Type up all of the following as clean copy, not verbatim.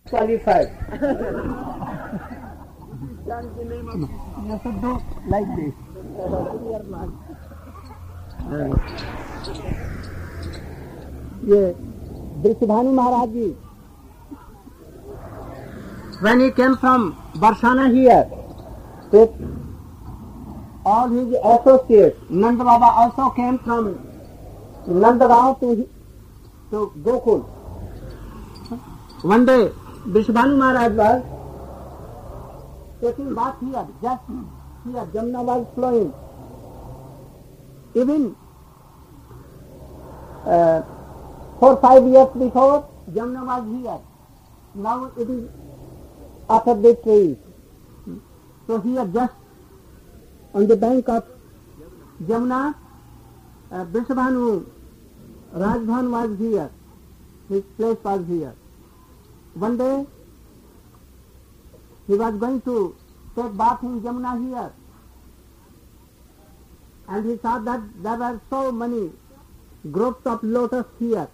qualified. You should do like this. ये वृषभानु महाराज जी, when he came from Barsana here with all his associates, Nanda Baba also came from Nandagaon to Gokul. One day, Vishwabhanu Maharaj was taking bath here, just here, Jamuna was flowing. Even 4-5 years before, Jamuna was here. Now it is after the trees. So here, just on the bank of Jamuna, Vishwabhanu Rajbhan was here. His place was here. One day, he was going to take bath in Jamuna here, and he saw that there were so many groups of lotus here,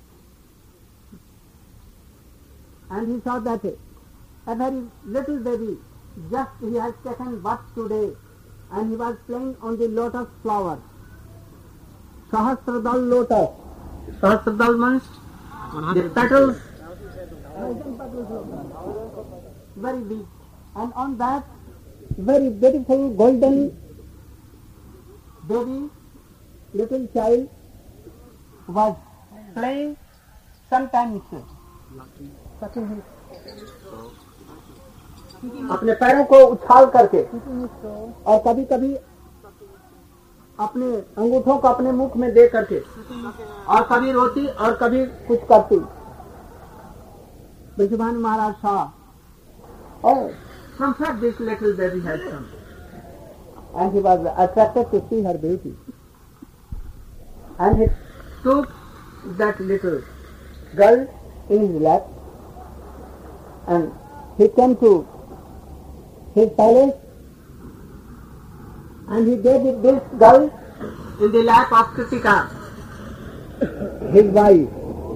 and he saw that a very little baby, just he has taken bath today, and he was playing on the lotus flower, Sahasradal lotus. Sahasradal means the petals, very big, and on that very beautiful golden baby, little child was playing, sometimes अपने पैरों को उछाल करके और कभी कभी अपने अंगूठों को अपने मुख में दे करके और कभी रोती और कभी कुछ करती. Vishwabhanu Maharaj saw, oh, from where this little baby has come, and he was attracted to see her beauty, and he took that little girl in his lap, and he came to his palace, and he gave this girl in the lap of Kritika, his wife.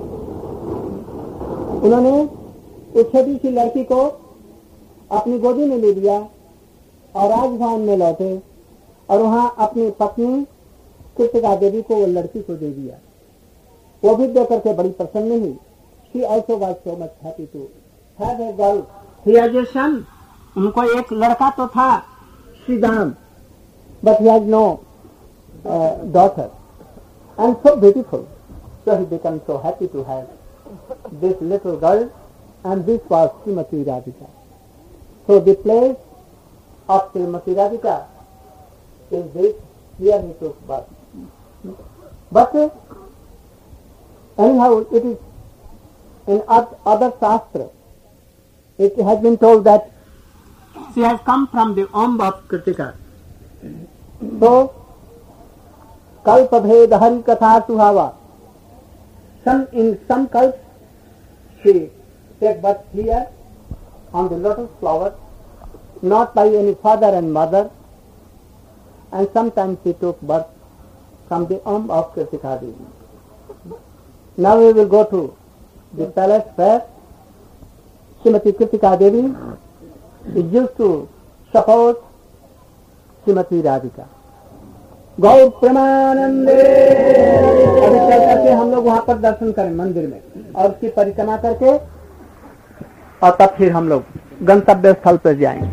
उन्होंने उस छोटी सी लड़की को अपनी गोदी में ले लिया और राजभवन में लौटे और वहाँ अपनी पत्नी कृतिका देवी को वो लड़की को दे दिया. वो भी देकर के बड़ी प्रसन्न हुई. She also was so much happy to have a girl. He has a son. उनको एक लड़का तो था Sridama, but he has no daughter, and so beautiful. So he became so happy to have this little girl, and this was Srimati Radhika. So the place of Srimati Radhika is this. Here he took birth. But anyhow, it is in other shastra, it has been told that she has come from the womb of Kritika. So, kalpa bhed hari katha suhava. In some cults, she takes birth here on the lotus flower, not by any father and mother, and sometimes she took birth from the womb of Kritika Devi. Now we will go to the palace where Srimati Kritika Devi is used to support Srimati Radhika. गौर प्रेमानंदे. अभी चल करके हम लोग वहाँ पर दर्शन करें मंदिर में और उसकी परिक्रमा करके और तब फिर हम लोग गंतव्य स्थल पर जाएंगे.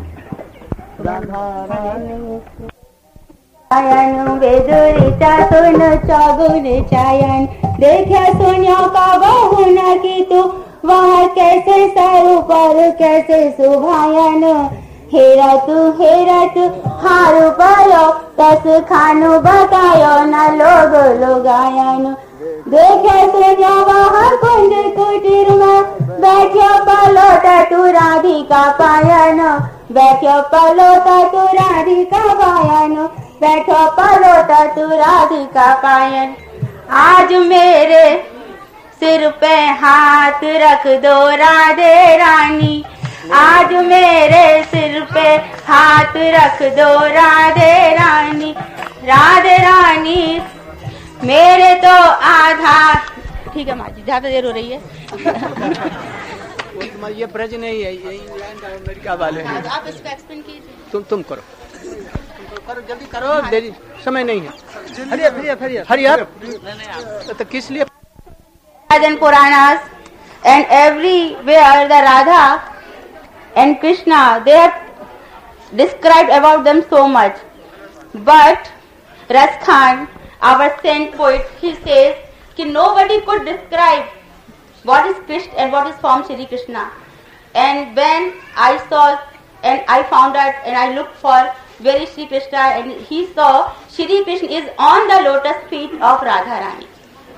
वेदुरीचा सुन चौगुन चायन देखा सुनियो का बहु न की तू वह कैसे सरू पर कैसे सुभायन हेरा तू हारू पायो तस खानु बतायो न लोग लोगायन देखे सुनियो वह कुंड कुटीर में बैठो पलोटा तू राधिका पायन बैठो पलोटा तू राधिका पायन बैठो पलोटा तू राधिका पायन. आज मेरे सिर पे हाथ रख दो राधे रानी. आज मेरे सिर पे हाथ रख दो राधे रानी. राधे रानी मेरे तो आधा. ठीक है माँ जी, ज्यादा देर हो रही है. ये ब्रज नहीं है, ये इंग्लैंड और अमेरिका वाले हैं। आप इसको एक्सप्लेन कीजिए। तुम करो जल्दी करो, देरी समय नहीं है। हरी अप तो किस लिए? And Puranas and everywhere the Radha and Krishna, they have described about them so much. But Ras Khan, our saint poet, he says that nobody could describe what is Krishna and what is form Shri Krishna. And when I saw and I found out and I looked for where is Shri Krishna, and he saw Shri Krishna is on the lotus feet of Radha Rani.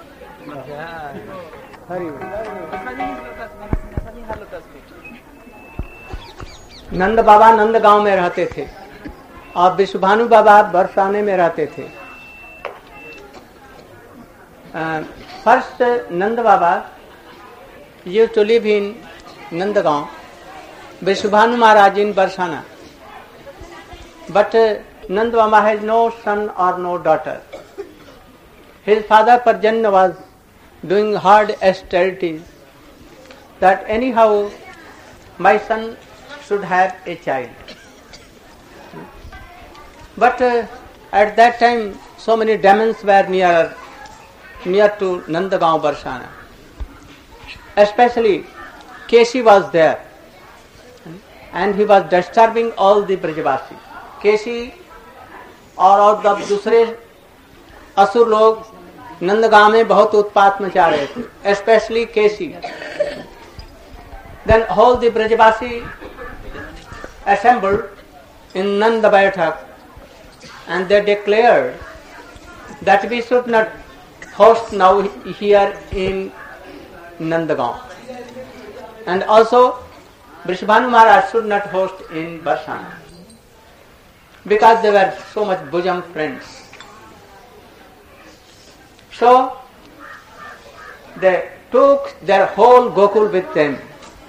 नंद बाबा नंदगांव में रहते थे और विश्वभानु बाबा बरसाने में रहते थे। First Nand Baba used to live in Nandagaon, Vishwabhanu Maharaj in Barsana. But Nand Baba has no son or no daughter. His father Parjanya was doing hard austerities that anyhow my son should have a child. But at that time so many demons were near to Nandagaon Barsana. Especially Keshi was there and he was disturbing all the Brajavasi. Keshi और दूसरे असुर लोग नंदगांव में बहुत उत्पात मचा रहे थे, especially Keshi. Then all the Brajavasi assembled in Nanda Baitak and they declared that we should not host now here in Nandagaon. And also Vishwabhanu Maharaj should not host in Barsana because they were so much bosom friends. So they took their whole Gokul with them.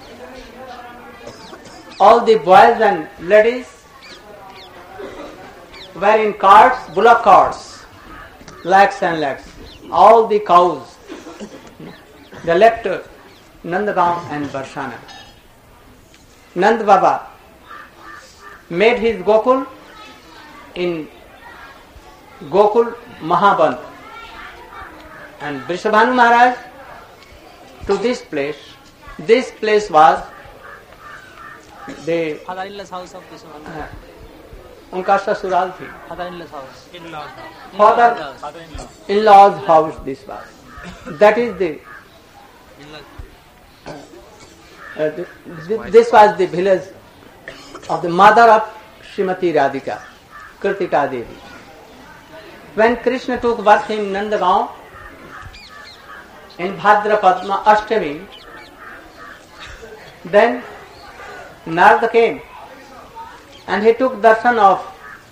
All the boys and ladies were in carts, bullock carts, lakhs and lakhs. All the cows. They left Nandagaon and Barsana. Nand Baba made his Gokul in Gokul Mahaband and Vrishabhanu Maharaj to this place. This place was the father-in-law's house of Vrishabhanu. उनका ससुराल थी. Father-in-law's house. Father-in-law's house this was. That is the this was the village of the mother of Srimati Radhika, Kritika Devi. When Krishna took birth in Nandagaon in Bhadrapadma Ashtami, then Narada came and he took darshan of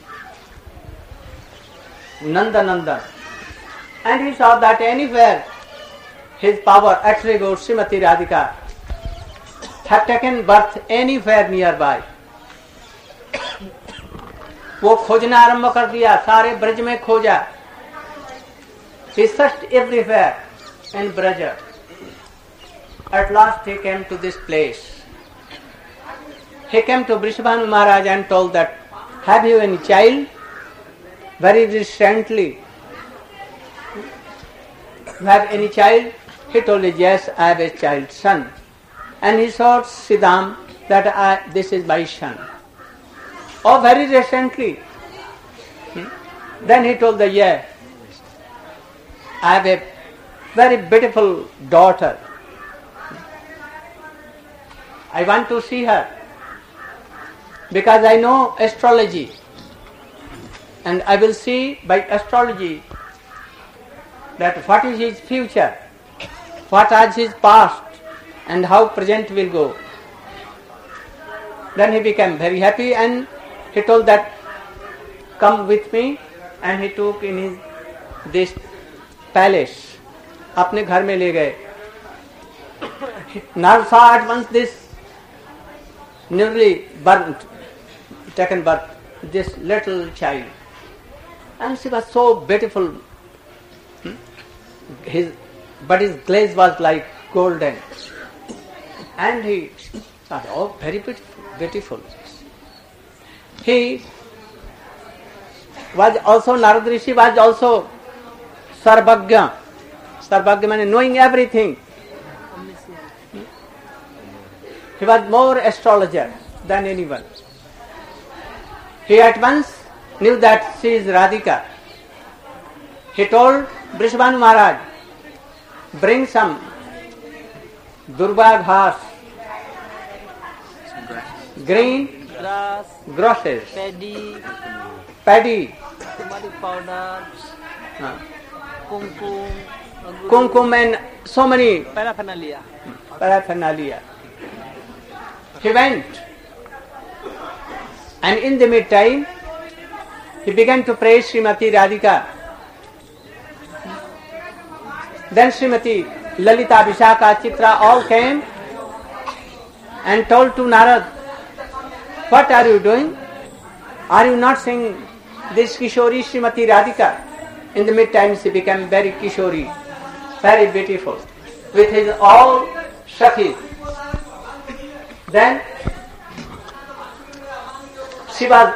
Nandanandan and he saw that anywhere his power attribute Srimati Radhika have taken birth anywhere nearby. वो खोजना आरंभ कर दिया, सारे ब्रज में खोजा. He searched everywhere in Braja. At last he came to this place. He came to Vrishabhanu Maharaj and told that, have you any child? Very recently. You have any child? He told me, yes, I have a child, son. And he showed Siddham that this is my son. Oh, very recently. Then he told that, yeah, I have a very beautiful daughter. I want to see her because I know astrology and I will see by astrology that what is his future, what is his past and how present will go. Then he became very happy and he told that, come with me, and he took in his this palace, अपने घर में ले गए. Narada saw at once this newly taken birth, this little child, and she was so beautiful. But his glaze was like golden. And he thought, oh, very beautiful. He was also, Narad Rishi was also Sarvagya. Sarvagya means knowing everything. He was more astrologer than anyone. He at once knew that she is Radhika. He told Vrishabhanu Maharaj, bring some Durba ghas, green Grass, grasses, paddy, paddy, turmeric powder, kumkum, kumkum and so many paraphernalia. paraphernalia. He went, and in the meantime, he began to praise Srimati Radhika. Then Srimati Lalita, Vishaka, Chitra all came and told to Narad, what are you doing? Are you not seeing this Kishori Srimati Radhika? In the meantime, she became very Kishori, very beautiful, with his all Sakhis. Then she was,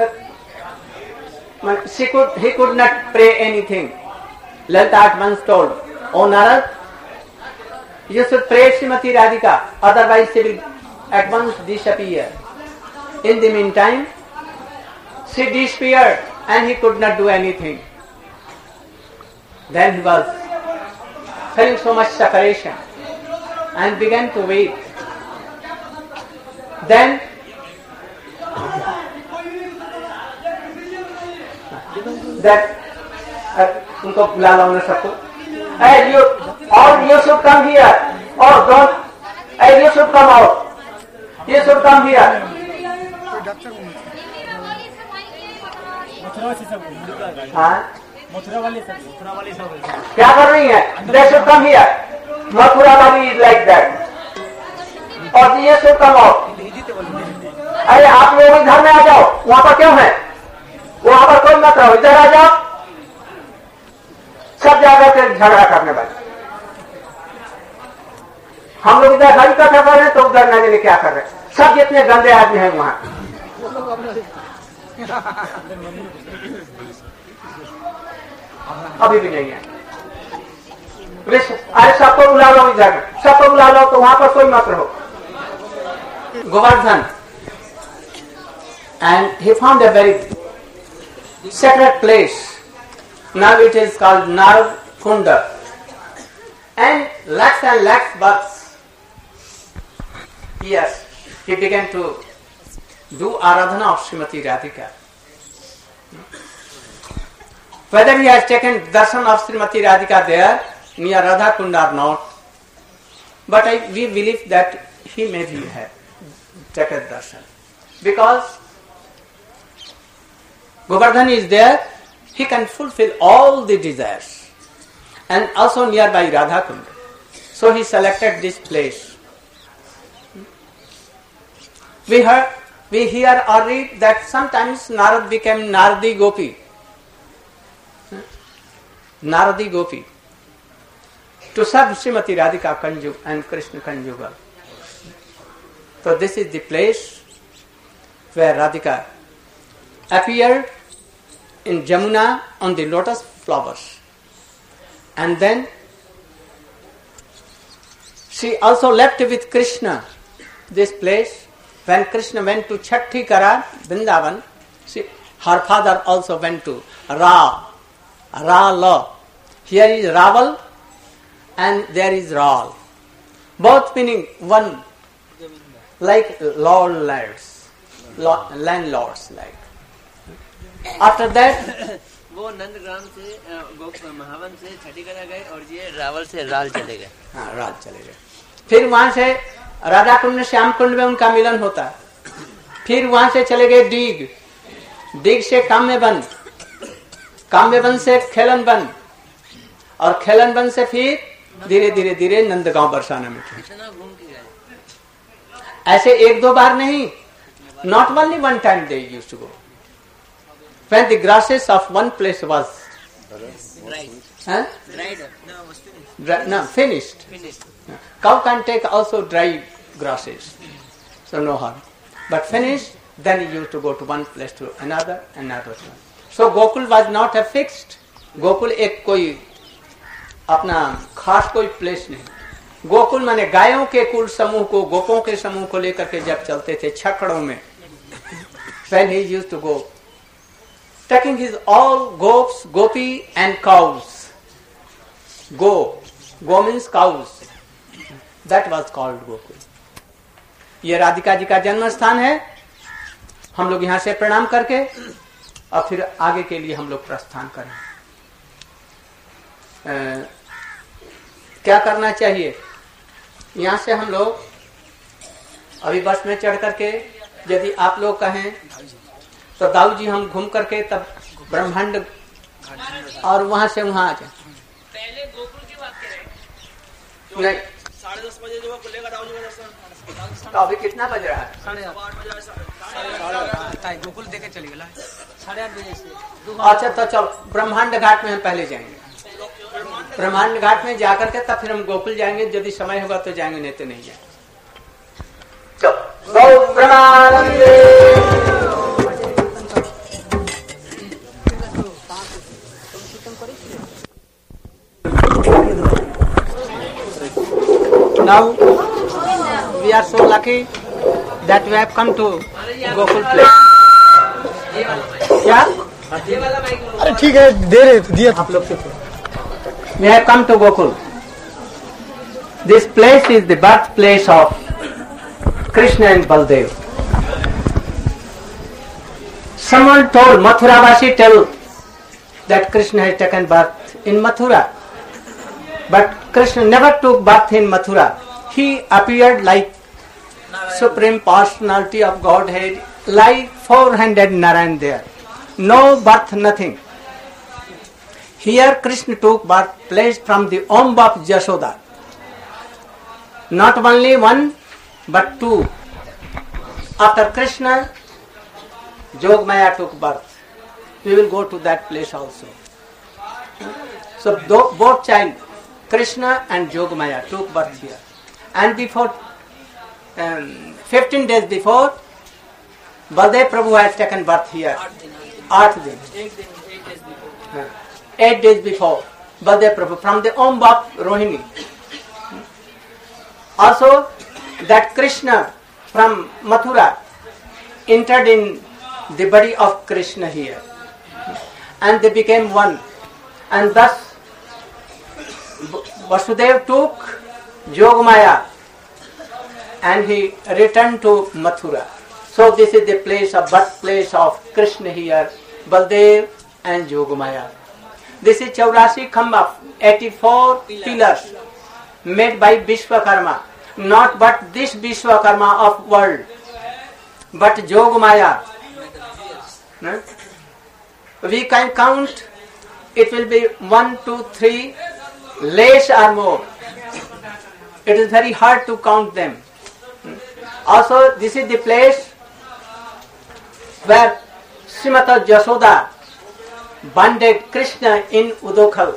he could not pray anything. Lalita at once told, O Narad, you should pray Srimati Radhika, otherwise she will at once disappear. In the meantime, she disappeared and he could not do anything. Then he was feeling so much separation and began to weep. Then उनको बुला लो सबको. Hey, you should come here. Or don't. Hey, you should come out. You should come here. हाँ? क्या कर रही है? They should come here. Mathura वाली is like that. और ये should come out. अरे आप लोग इधर में आ जाओ. वहाँ पर क्यों है? वहाँ पर कोई मत रहो. इधर आ जाओ. सब जाकर के झगड़ा करने वाले. हम लोग इधर हरी कथा कर रहे हैं तो उधर न जाने क्या कर रहे हैं. सब जितने गंदे आदमी हैं वहाँ. अभी भी नहीं है. अरे सबको बुला लो इधर. सबको बुला लो तो वहां पर कोई मत रहो. Govardhan, and he found a very sacred place. Now it is called Narad Kunda, and lakhs bucks. Yes, he began to do Aradhana of Srimati Radhika. Whether he has taken darshan of Srimati Radhika there near Radha Kunda or not, but we believe that he may have taken darshan, because Govardhan is there, he can fulfill all the desires, and also nearby Radha Kunda. So he selected this place. We hear or read that sometimes Narad became Naradi Gopi. Naradi Gopi. To serve Srimati Radhika Kanju and Krishna Kanjugal. So this is the place where Radhika appeared in Jamuna on the lotus flowers. And then she also left with Krishna this place. When Krishna went to Chattikara, Vrindavan, her father also went to Rala. Here is Raval and there is Ral. Both meaning one, like landlords like. After that, वो नंदग्राम से महावन से छठीकरा गए और ये रावल से राल चले गए. हाँ, राल चले गए. फिर वहां से राधा कुंड में श्याम कुंड में उनका मिलन होता. फिर वहां से चले गए दीग से काम्यवन से खेलन और खेलन से फिर धीरे धीरे नंदगांव बरसाना में. ऐसे एक दो बार नहीं, not only one time they used to go. When the grasses of one place was finished. Cow can take also dry grasses, so no harm. But finished, then he used to go to one place to another. So Gokul was not a fixed. Gokul एक कोई अपना खास कोई place नहीं. गोकुल माने गायों के कुल समूह को, गोपों के समूह को लेकर के जब चलते थे छकड़ों में, when he used to go, taking his all gops, gopi and cows. Go means cows. That was called Gokul. ये राधिका जी का जन्म स्थान है. हम लोग यहाँ से प्रणाम करके और फिर आगे के लिए हम लोग प्रस्थान करें. क्या करना चाहिए? यहाँ से हम लोग अभी बस में चढ़ करके, यदि आप लोग कहें तो दाऊ जी हम घूम करके तब ब्रह्मांड और वहां से वहां आ जाए. पहले गोकुल की बात करें. नहीं, 10:30 बजे जो खुलेगा दाऊ जी का दर्शन. तो अभी कितना बज रहा है? 8:30 गोकुल देखे चलेगा 8:30 बजे से. अच्छा तो चलो ब्रह्मांड घाट में हम पहले जाएंगे. ब्रह्मांड घाट में जाकर के तब फिर हम गोकुल जाएंगे. यदि समय होगा तो जाएंगे, नहीं तो नहीं जाएंगे. चलो Now we are so lucky that we have come to Gokul place. क्या? अरे ठीक है, दे रहे दिया आप लोग से. We have come to Gokul. This place is the birthplace of Krishna and Baldev. Someone told, Mathuravasi tell that Krishna has taken birth in Mathura. But Krishna never took birth in Mathura. He appeared like Supreme Personality of Godhead, like 400 Narayan there. No birth, nothing. Here Krishna took birthplace from the womb of Jashoda. Not only one, but two. After Krishna, Jogmaya took birth. We will go to that place also. So both child, Krishna and Jogmaya, took birth here. And before, 15 days before, Baldev Prabhu has taken birth here. 8 days. 8 days before, Baldev Prabhu, from the womb of Rohini. Also, that Krishna from Mathura entered in the body of Krishna here. And they became one. And thus, Vasudev took Jogmaya and he returned to Mathura. So this is the place of birthplace of Krishna here, Baldev and Jogmaya. This is 84 khamba, 84 pillars made by Vishwakarma. Not but this Vishwakarma of world, but Jogmaya. We can count, it will be 1, 2, 3, less or more. It is very hard to count them. Also, this is the place where Srimata Jashoda bonded Krishna in Udokhal.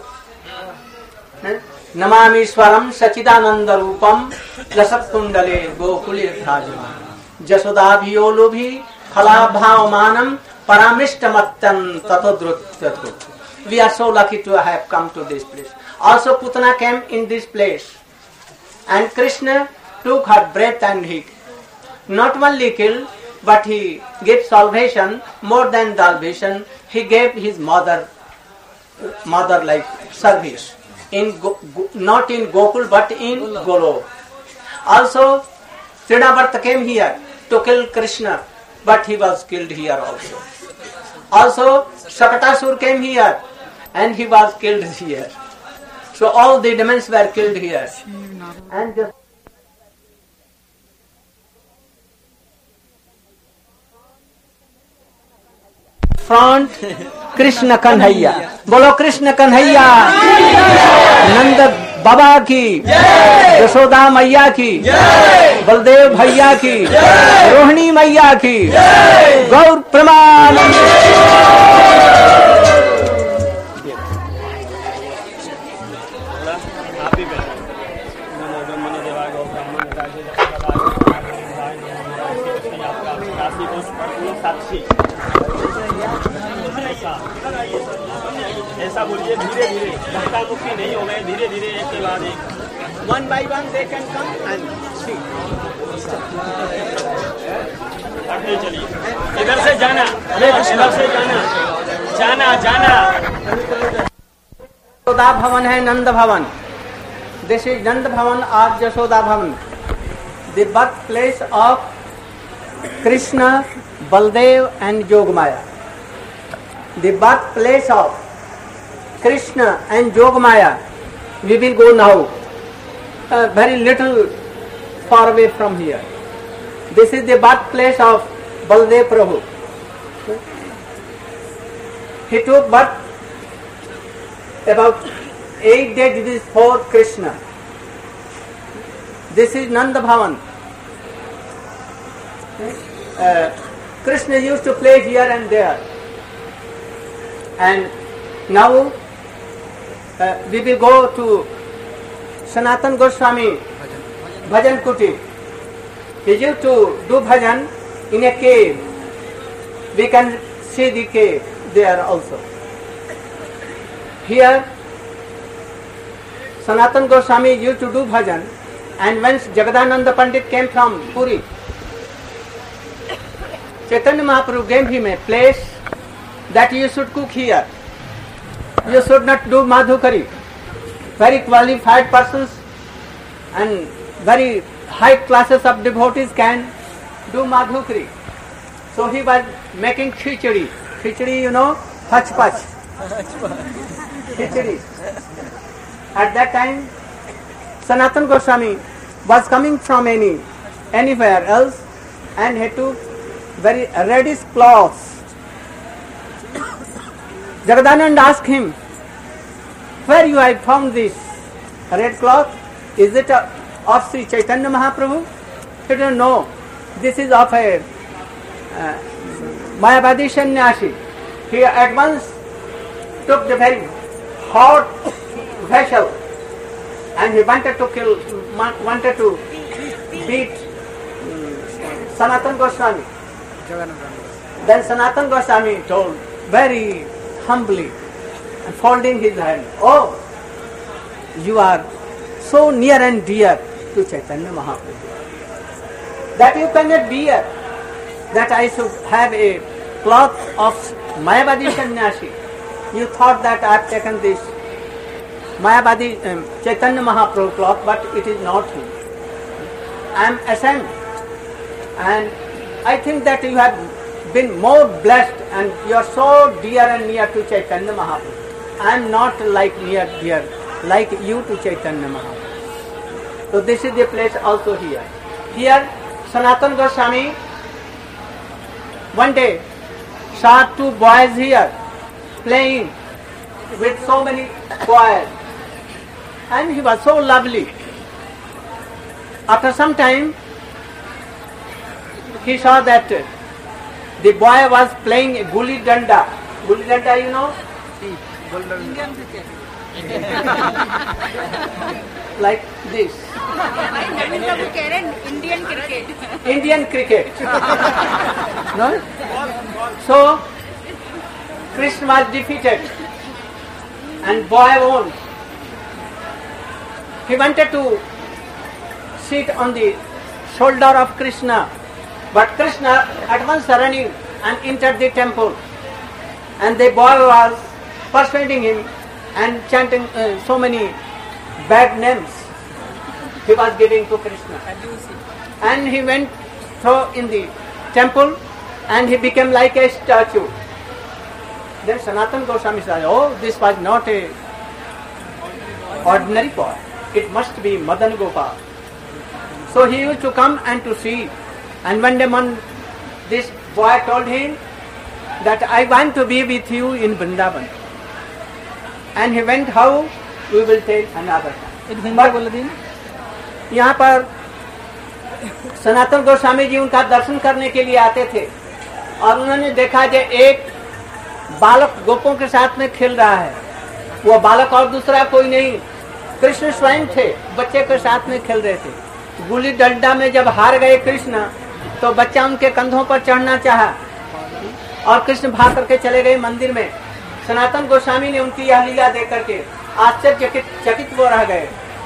Namami Swaram Sachidananda Rupam Lasat Kundale Gokulir Bhajama Jashoda Bhiolubhi Khala Bhavamanam Paramishtamattan Tatodrutyatru. We are so lucky to have come to this place. Also Putana came in this place. And Krishna took her breath and he not only killed, but he gave salvation. More than salvation, he gave his mother-like service. Not in Gokul, but in Golok. Also, Trinavarta came here to kill Krishna, but he was killed here also. Also, Sakatasur came here, and he was killed here. So all the demons were killed here. And just front, Krishna Kanhaiya. Bolo Krishna Kanhaiya. Nanda Baba ki, Yashoda Maiya ki, Baldev Bhaiya ki, Rohini Maiya ki, Gaur Pramanand. by one they can come and see. इधर से जाना, इधर से जाना, जाना जाना। यशोदा भवन है नंद भवन. This is Nand Bhavan or Yashoda Bhavan, the birthplace of Krishna, Baldev and Yogamaya. The birthplace of Krishna and Yogamaya. We will go now, very little far away from here. This is the birthplace of Baldev Prabhu. He took birth about 8 days before Krishna. This is Nanda Bhavan. Krishna used to play here and there. And now we will go to Sanatan Goswami Bhajan Kuti. He used to do bhajan in a cave. We can see the cave there also. Here Sanatan Goswami used to do bhajan, and when Jagadananda Pandit came from Puri, Chaitanya Mahaprabhu gave him a place that you should cook here. You should not do madhukari. Very qualified persons and very high classes of devotees can do madhukari. So he was making khichdi. Khichdi, you know, pach. Khichdi. At that time, Sanatan Goswami was coming from anywhere else, and he took very reddish cloths. Jagadananda asked him, "Where you have found this red cloth? Is it of Sri Chaitanya Mahaprabhu?" He didn't know. This is of a Mayavadi sannyasi. He at once took the very hot vessel and he wanted to beat Sanatan Goswami. Then Sanatan Goswami told very humbly and folding his hand, "Oh, you are so near and dear to Chaitanya Mahaprabhu that you cannot bear that I should have a cloth of Mayavadi sannyasi. You thought that I have taken this Mayavadi Chaitanya Mahaprabhu cloth, but it is not him. I am ashamed, and I think that you have been more blessed and you are so dear and near to Chaitanya Mahaprabhu. I am not like dear like you to Chaitanya Mahaprabhu." So this is the place also here. Here Sanatan Goswami one day saw 2 boys here playing with so many boys, and he was so lovely. After some time he saw that the boy was playing gulli danda. Gulli danda, you know? Like this. Indian cricket. No? So Krishna was defeated and boy won. He wanted to sit on the shoulder of Krishna, but Krishna at once running and entered the temple, and the boy was persuading him and chanting so many bad names he was giving to Krishna. And he went through in the temple and he became like a statue. Then Sanatan Goswami said, "Oh, this was not a ordinary boy. It must be Madan Gopal." So he used to come and to see. And one day this boy told him that I want to be with you in Vrindavan. And he went how? We will tell another time. यहाँ पर सनातन गोस्वामी जी उनका दर्शन करने के लिए आते थे और उन्होंने देखा कि एक बालक गोपों के साथ में खेल रहा है। वो बालक और दूसरा कोई नहीं, कृष्ण स्वयं थे, बच्चे के साथ में खेल रहे थे। गुल्ली डंडा में जब हार गए कृष्ण, तो बच्चा उनके कंधों पर चढ़ना चाहा और कृष्ण भाग करके चले गए मंदिर में। सनातन गोस्वामी ने उनकी यह लीला देख करके आश्चर्यचकित वो रह गए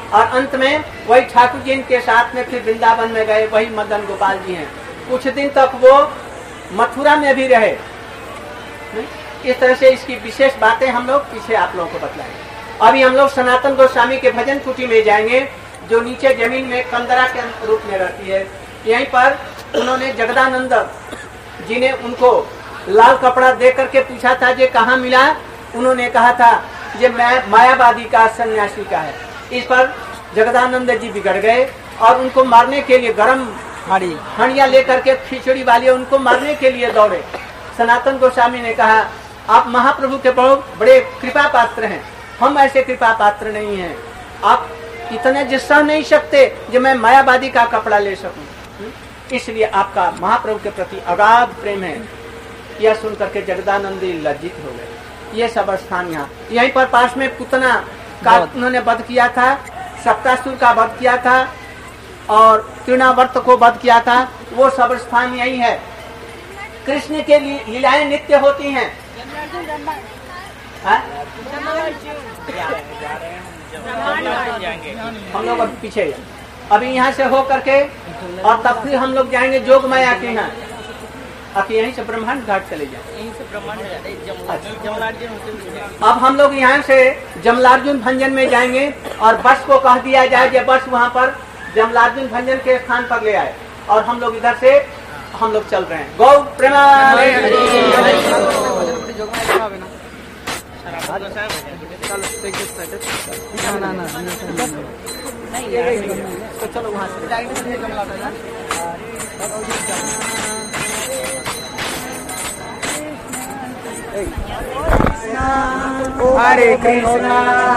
और अंत में वही ठाकुर जी के साथ में फिर वृंदावन में गए, वही मदन गोपाल जी हैं। कुछ दिन तक वो मथुरा में भी रहे। इस तरह से इसकी विशेष बातें हम लोग पीछे आप लोगों को बतलाएंगे। अभी हम लोग सनातन गोस्वामी के भजन कुटी में जाएंगे, जो नीचे जमीन में कंदरा के रूप में रहती है। यहीं पर उन्होंने जगदानंद जी ने उनको लाल कपड़ा दे करके पूछा था, ये कहाँ मिला? उन्होंने कहा था ये मायावादी का सन्यासी का है। इस पर जगदानंद जी बिगड़ गए और उनको मारने के लिए गरम हंडिया लेकर के खिचड़ी वाले उनको मारने के लिए दौड़े। सनातन गोस्वामी ने कहा, आप महाप्रभु के बड़े कृपा पात्र हैं, हम ऐसे कृपा पात्र नहीं हैं। आप इतने जिस्सा नहीं सकते जो मैं मायावादी का कपड़ा ले सकूं, इसलिए आपका महाप्रभु के प्रति अगाध प्रेम है। यह सुनकर के जगदानंद लज्जित हो गए। ये सब स्थान यहाँ यहीं पर पास में पुतना का उन्होंने वध किया था, सप्तासुर का वध किया था और तृणावर्त को वध किया था। वो सब स्थान यही है। कृष्ण के लीलाएं नित्य होती हैं। हम लोग अब पीछे अभी यहाँ से हो करके और तब फिर हम लोग जाएंगे जोग माया के यहाँ। अब यहीं से ब्रह्मांड घाट चले जाए। अब हम लोग यहाँ से जमलार्जुन भंजन में जाएंगे और बस को कह दिया जाए कि बस वहाँ पर जमलार्जुन भंजन के स्थान पर ले आए और हम लोग इधर से हम लोग चल रहे हैं। गौ प्रेमानंद। तो चलो वहाँ से हरे कृष्णा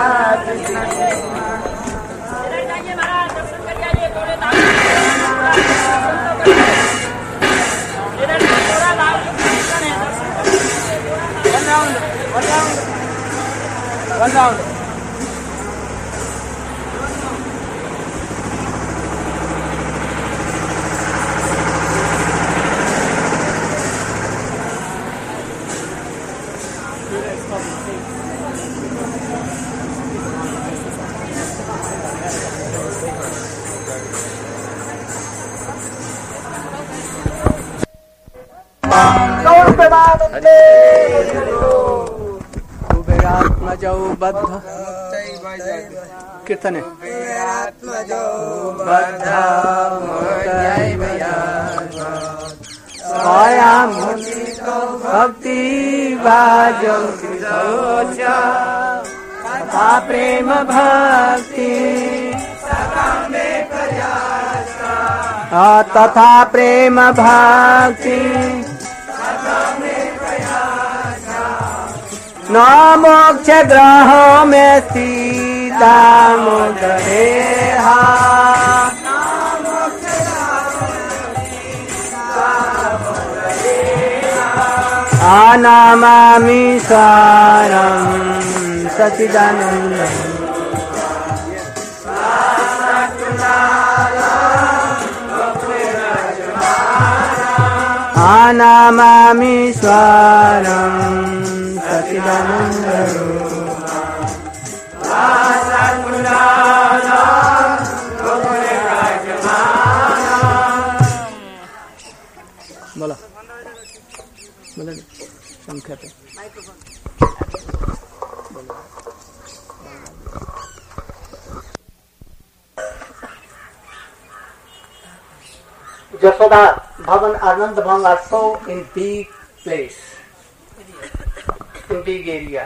one round. कुबेरात्मजौ बद्ध कीर्तन भक्ति तथा प्रेम भक्ति तथा प्रेम भक्ति न मोक्ष ग्रह में सीता मुद्रेहा आनामामि सारं सच्चिदानन्दम् आनामामि स्वारं बोला संख्या पे Yashoda Bhavan Anand Bhavan are so in big place, in big area,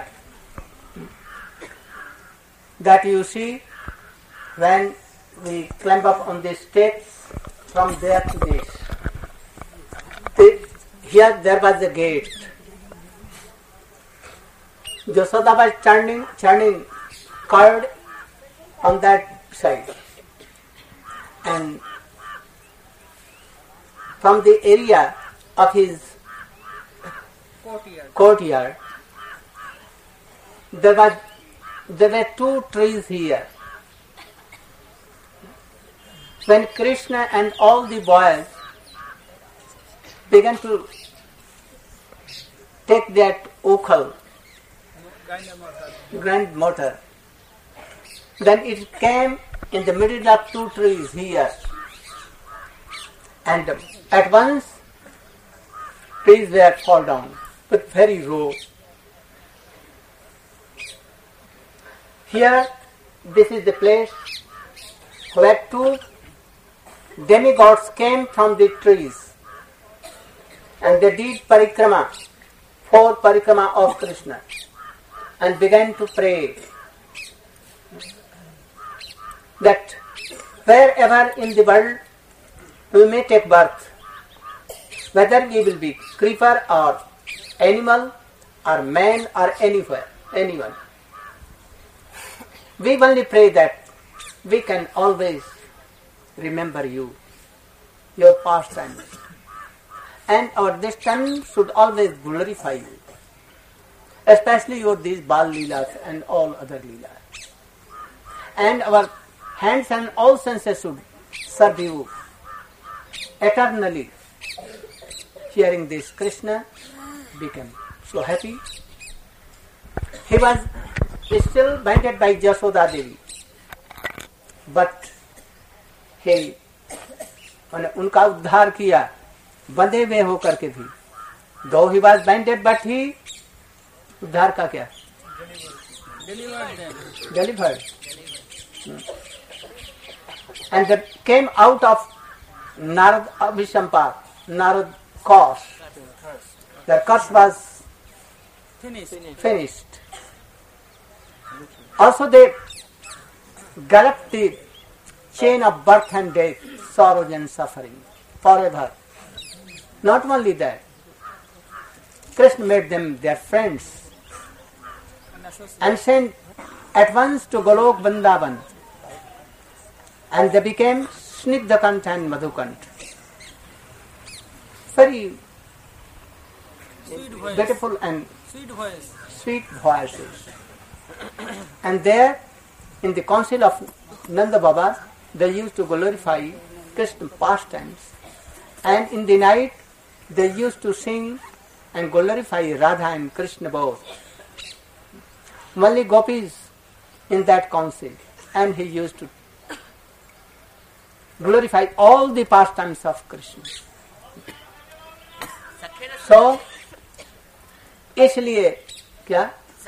that you see when we climb up on these steps from there to this. Here there was a gate. Yashoda was churning curd on that side, and from the area of his courtyard, there were two trees here. When Krishna and all the boys began to take that ukhal, grand mortar, Then it came in the middle of two trees here, and at once trees were fall down with very low. Here, this is the place where two demigods came from the trees, and they did parikrama, 4 parikrama of Krishna, and began to pray that wherever in the world we may take birth, whether we will be creeper or animal or man or anywhere, anyone, we only pray that we can always remember you, your pastimes, and our destiny should always glorify you, especially your these Bal Leelas and all other Leelas. And our hands and all senses should serve you eternally. Hearing this, Krishna became so happy. He was still blinded by Jashoda Devi, but he उनका उद्धार किया बंधे हुए होकर के भी. Though he was blinded, but he उद्धार का क्या? Delivered. And that came out of Narad Abhishampar, Narad curse. The curse was finished. Also they galloped the chain of birth and death, sorrows and suffering forever. Not only that, Krishna made them their friends and sent at once to Golok Vrindavan, and they became Snigdakant and Madhukant. Very beautiful and sweet voices. And there, in the council of Nanda Baba, they used to glorify Krishna pastimes, and in the night they used to sing and glorify Radha and Krishna both. Only gopis in that council, and he used to glorify all the pastimes of Krishna. So, इसलिए क्या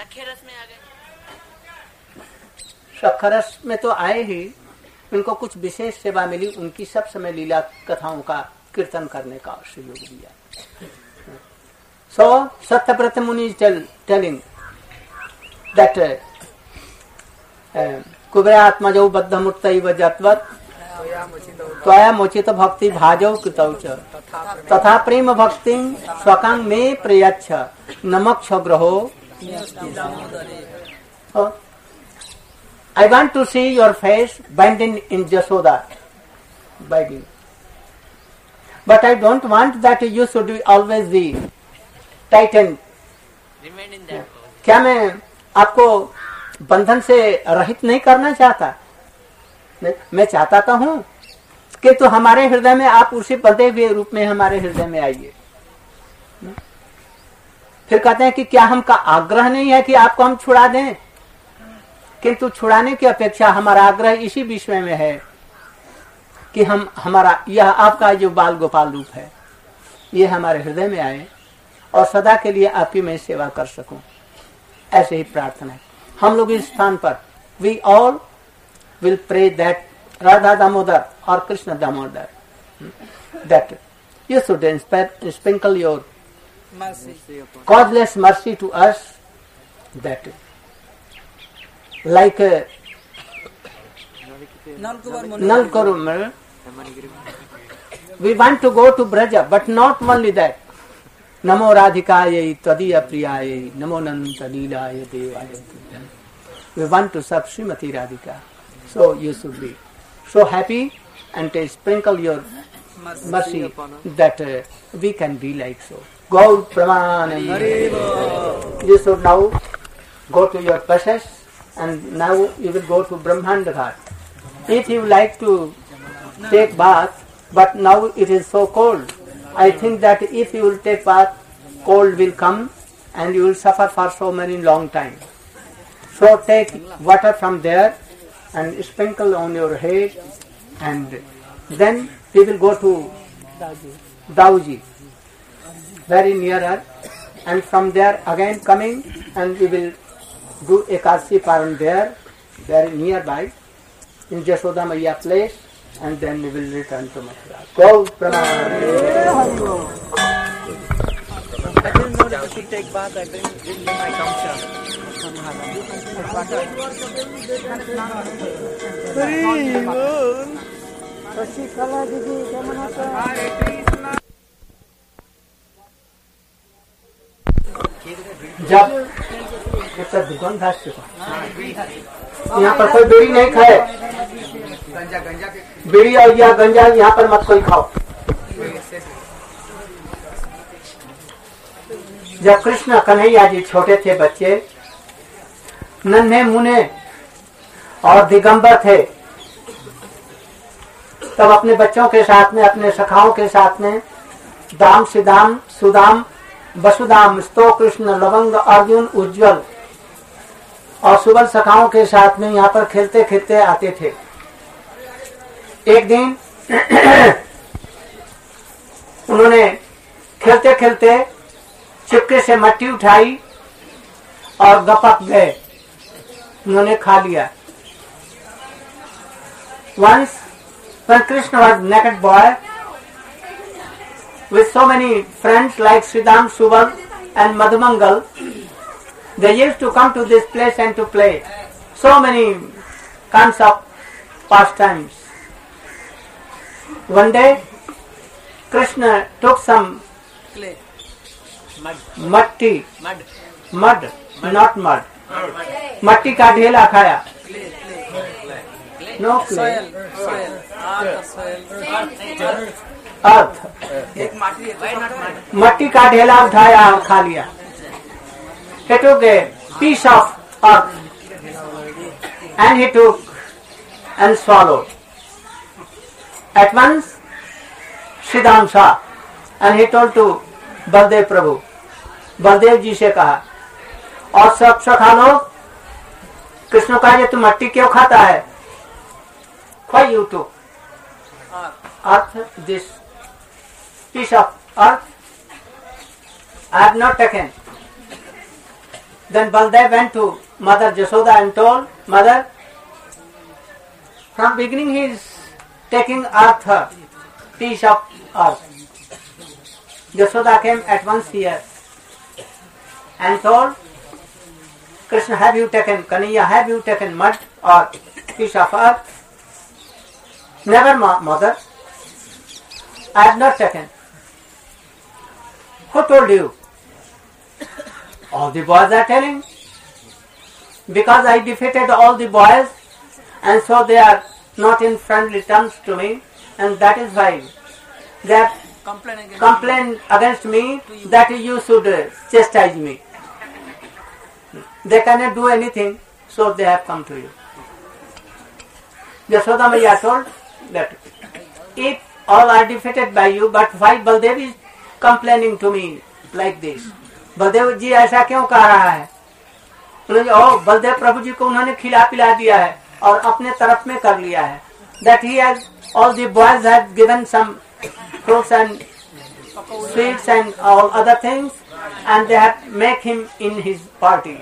सखरस में तो आए ही, उनको कुछ विशेष सेवा मिली, उनकी सब समय लीला कथाओं का कीर्तन करने का सुयोग दिया. So Satyavrata Muni is telling that कुबेरात्मजौ बद्धमूर्तैव जत्वत् त्वया मोचित भक्ति भाजौ कृतौ च तथा प्रेम भक्तिं स्वकां मे प्रयच्छ नमक्ष ग्रहो. I want to see your face binding in Jashoda, binding. But I don't want that you should be always be tightened. Remain in that. क्या मैं आपको बंधन से रहित नहीं करना चाहता? मैं चाहता तो हूँ कि तो हमारे हृदय में आप उसी बंधे हुए रूप में हमारे हृदय में आइए. फिर कहते हैं कि क्या हमका आग्रह नहीं है कि आपको हम छुड़ा दें, किंतु छुड़ाने की अपेक्षा हमारा आग्रह इसी विषय में है कि हम हमारा यह आपका जो बाल गोपाल रूप है ये हमारे हृदय में आए और सदा के लिए आपकी मैं सेवा कर सकूं. ऐसे ही प्रार्थना है. हम लोग इस स्थान पर we all will pray that Radha Damodar और Krishna Damodar, that you should sprinkle your causeless mercy to us, that like Nalkarum, we want to go to Braja, but not only that. Namo Radhikaya Tadiya Priyaya Namo Nanta Leelaya Devaya. We want to serve Srimati Radhika. So you should be so happy and sprinkle your mercy that we can be like so. Gaur Pramanand. You should now go to your passage, and now you will go to Brahmanda Ghat. If you like to take bath, but now it is so cold, I think that if you will take bath, cold will come and you will suffer for so many long time. So take water from there and sprinkle on your head, and then we will go to Dauji, very near her, and from there again coming, and we will do Ekadasi Paran there, very nearby, in Jashoda Maiya place, and then we will return to Mathura. Go Pranam. I didn't know that I should take bath. I didn't give my जब दुकानदार से यहाँ पर कोई बीड़ी नहीं खाए, बीड़ी और या गंजा यहाँ पर मत कोई खाओ। जब कृष्ण कन्हैया जी छोटे थे, बच्चे नन्हे मुने और दिगंबर थे, तब अपने बच्चों के साथ में, अपने सखाओं के साथ में दाम सिदाम सुदाम वसुदाम स्तो कृष्ण लवंग अर्जुन उज्ज्वल और सुबल सखाओं के साथ में यहाँ पर खेलते खेलते आते थे। एक दिन उन्होंने खेलते खेलते चिपके से मट्टी उठाई और गपक गए, उन्होंने खा लिया। Once when Krishna was naked boy with so many friends like Sridham, Subal and Madhumangal, they used to come to this place and to play so many kinds of pastimes. One day Krishna took some clay. Mitti mud not mud Mud. मट्टी का ढेला खाया। No Soil. अर्थ मट्टी का ढेला उठाया और खा लिया। He took a piece of earth and he took and swallowed. At once Sridham saw and he told to Baldev प्रभु, बलदेव जी से कहा, और सब सखा लोग, कृष्ण कहा ये तू मट्टी क्यों खाता है? Why you took earth, this piece of earth? I have not taken. Then Baldev went to Mother Jashoda and told, Mother, from beginning he is taking earth, piece of earth. Jashoda came at once here and told, Krishna, have you taken, Kanhaiya, have you taken mud or piece of earth? Never, mother. I have not taken. Who told you? All the boys are telling. Because I defeated all the boys, and so they are not in friendly terms to me, and that is why they are complain against me that you should chastise me. They cannot do anything, so they have come to you. Yashoda Maiya told that if all are defeated by you, but why Baldev is complaining to me like this? Baldev जी ऐसा क्यों कह रहा है? उन्होंने बलदेव प्रभु जी को उन्होंने खिला पिला दिया है और अपने तरफ में कर लिया है. That he has, all the boys have given some fruits and sweets and all other things, and they have make him in his party.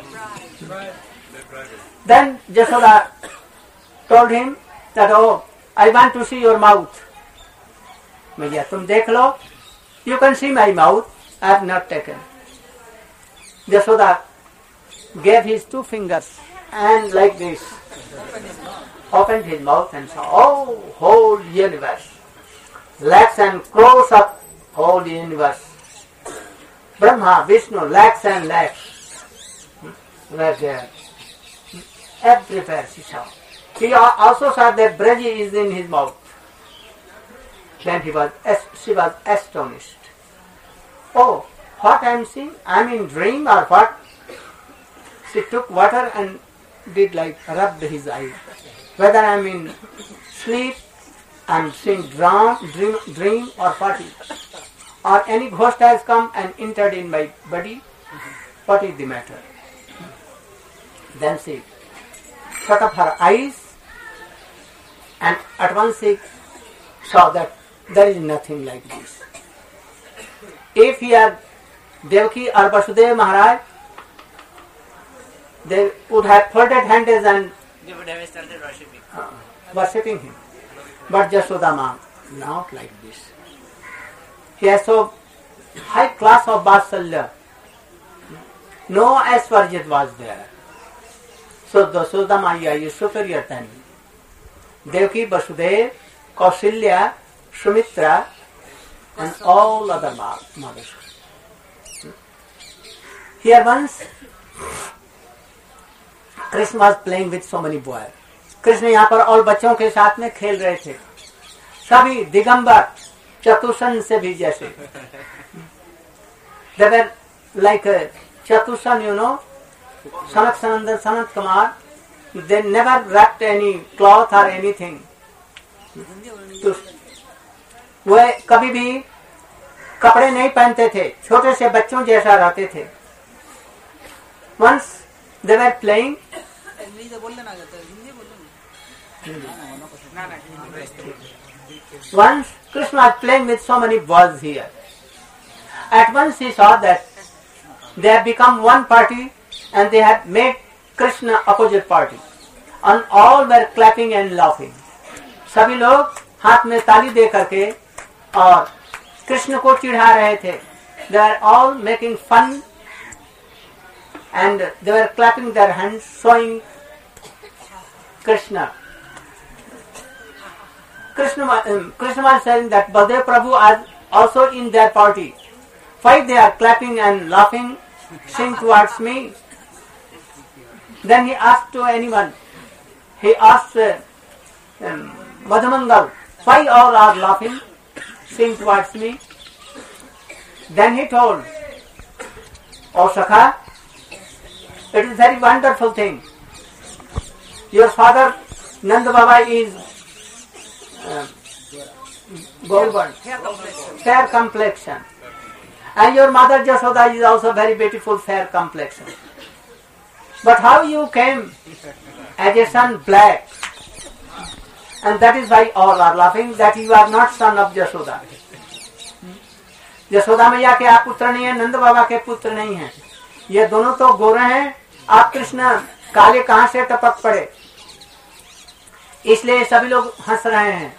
Then Jashoda told him that, oh, I want to see your mouth. भैया तुम देख लो. You can see my mouth. I have not taken. Jashoda gave his 2 fingers and like this opened his mouth and saw, oh, whole universe, lakhs and crores of whole universe. Brahma, Vishnu, lakhs and lakhs were there. Everywhere she saw. She also saw that Braji is in his mouth. Then she was astonished. Oh, what I am seeing? I am in dream or what? She took water and did like rubbed his eyes. Whether I am in sleep, I am seeing dream or what is? Or any ghost has come and entered in my body. What is the matter? Then she shut up her eyes And at once he saw that there is nothing like this. If here Devaki or Vasudev Maharaj, they would have folded hands and They would have started worshipping. worshipping him. But Jashoda Ma, not like this. He has so high class of Vatsalya. No Asvarjit was there. So Jashoda Maya is superior than him. Devaki, Vasudev, Kausalya, Sumitra, and all other mothers. Here once, Krishna was playing with so many boys. Krishna यहाँ पर और बच्चों के साथ में खेल रहे थे. सभी दिगंबर चतुसन से भी जैसे. They were like Chatushan, you know, Sanat Sanandan, Sanat Kumar. They never wrapped any cloth or anything. तो वे कभी भी कपड़े नहीं पहनते थे, छोटे से बच्चों जैसा रहते थे. Once they were playing. Once Krishna was playing with so many boys here. At once he saw that they have become one party and they had made Krishna opposite party. And all were clapping and laughing. सभी लोग हाथ में ताली दे करके और कृष्ण को चिढ़ा रहे थे. They were all making fun and they were clapping their hands, showing Krishna. Krishna was saying that Baladev Prabhu are also in their party. Why they are clapping and laughing, sing towards me? Then he asked to anyone. He asked Madhamangal, why all are laughing, sing towards me? Then he told, O Sakha, it is very wonderful thing. Your father Nanda Baba is golden, fair complexion. And your mother Jashoda is also very beautiful, fair complexion. But how you came as a son black? And that is why all are laughing, that you are not son of Jashoda. Yashoda मैया के आप पुत्र नहीं है, नंद बाबा के पुत्र नहीं है. ये दोनों तो गोरे हैं, आप कृष्ण काले कहां से टपक पड़े. इसलिए सभी लोग हंस रहे हैं.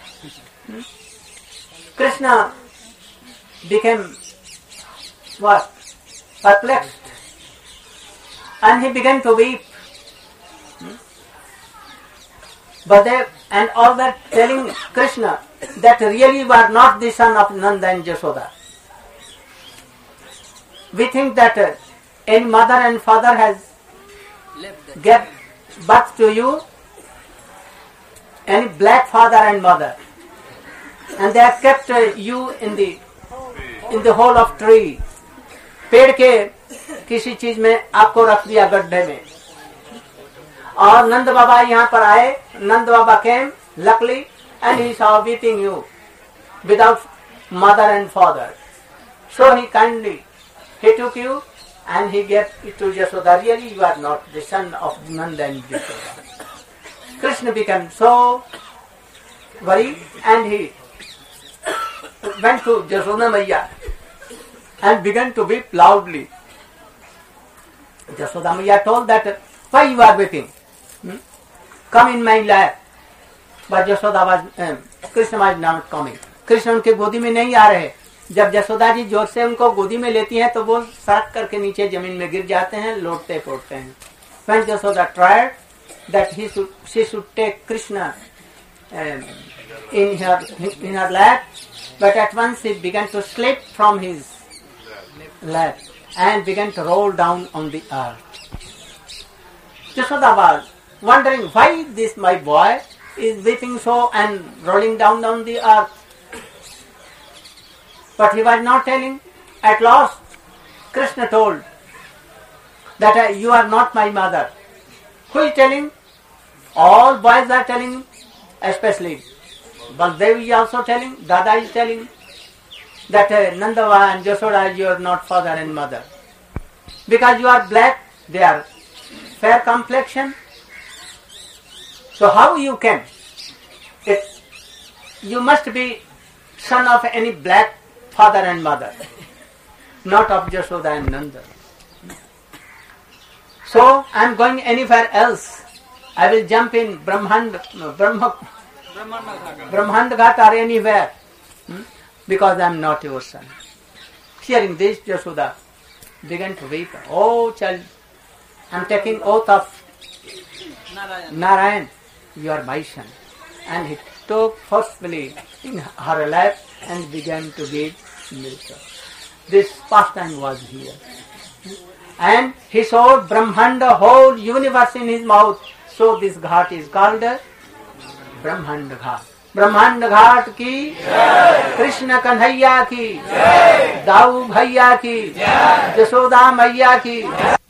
Krishna became what? Perplexed. And he began to weep. But they and all were telling Krishna that really you are not the son of Nanda and Jashoda. We think that any mother and father has given birth to you, any black father and mother, and they have kept you in the hole of tree. पेड़ के किसी चीज में आपको रख दिया गड्ढे में. और नंद बाबा यहाँ पर आए. नंद बाबा came luckily and he saw weeping you without mother and father. So he kindly he took you and he gave it to Jashoda. Really you are not the son of Nanda and Jashoda. Krishna became so worried and he went to Jashoda Maiya and began to weep loudly. Jashoda Maiya told that, why you are weeping? Come in my lap. But Jashoda was, Krishna was not coming. Krishna उनके गोदी में नहीं आ रहे. जब जसोदा जी जोर से उनको गोदी में लेती हैं तो वो सड़क करके नीचे जमीन में गिर जाते हैं, लोटते पोटते हैं. When Jashoda tried that she should take Krishna in her lap, but at once he began to slip from his lap and began to roll down on the earth. Jashoda was wondering why this my boy is weeping so and rolling down on the earth. But he was not telling. At last, Krishna told that you are not my mother. Who is telling? All boys are telling, especially Baldev is also telling, Dada is telling that Nandava and Jashoda, you are not father and mother. Because you are black, they are fair complexion. So how you came? You must be son of any black father and mother, not of Yashoda and Nanda. So I am going anywhere else. I will jump in Brahmanda Ghat or anywhere, because I am not your son. Hearing this, Yashoda began to weep. Oh child, I am taking oath of Narayan, you are my son. And he took forcefully in her lap and began to give milk. This pastime was here. And he showed Brahmanda, whole universe in his mouth. So this ghat is called Brahmanda Ghat. Brahmanda Ghat ki Krishna Kanhaiya ki Davu Bhaiya ki Yashoda Maiya ki